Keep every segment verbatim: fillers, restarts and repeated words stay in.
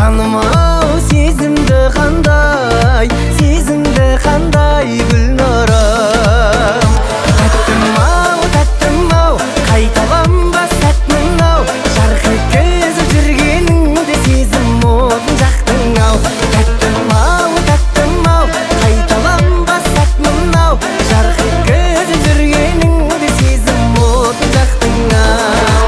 жаным ау сезімді қандай, сезімді қандай Гүлнұрым. Тәттім ау, тәттім ау, қайталанбас сәт мынау, жарқ еткізіп жүргеніңде сезім отын жақтың ау. Тәттім ау, тәттім ау, қайталанбас сәт мынау, жарқ еткізіп жүргеніңде сезім отын жақтың ау.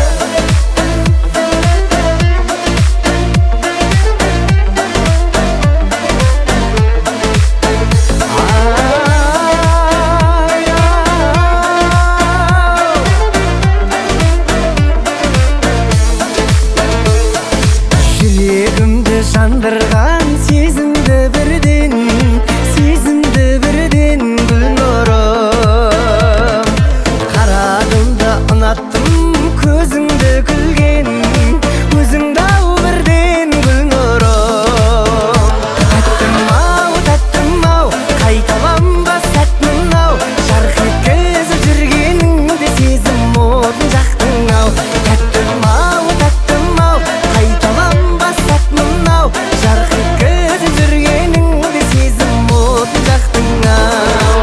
Жүрегімді жандырған сезімді бірден, сезімді бірден Гүлнұрым. Қарадым да ұнаттым көзіңді күлген, өзіңді ау бірден Гүлнұрым. Тәттім ау, тәттім ау, қайталанбас сәт мынау, жарқ еткізіп жүргеніңде сезім отын жақтың ау. Тәттім ау, тәттім ау, қайталанбас сәт мынау, жарқ еткізіп жүргеніңде сезім отын жақтың ау.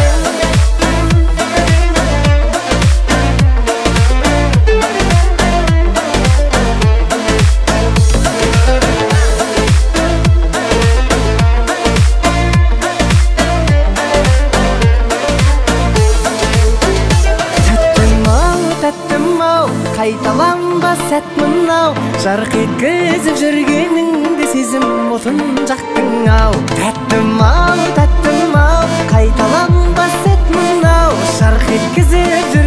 Тәттім ау, тәттім ау, қайталанбас сәт мынау, жарқ еткізіп жүргеніңде сезім отын жақтың ау. Тәттім ау, тәттім ау, қайталанбас сәт мынау, жарқ еткізіп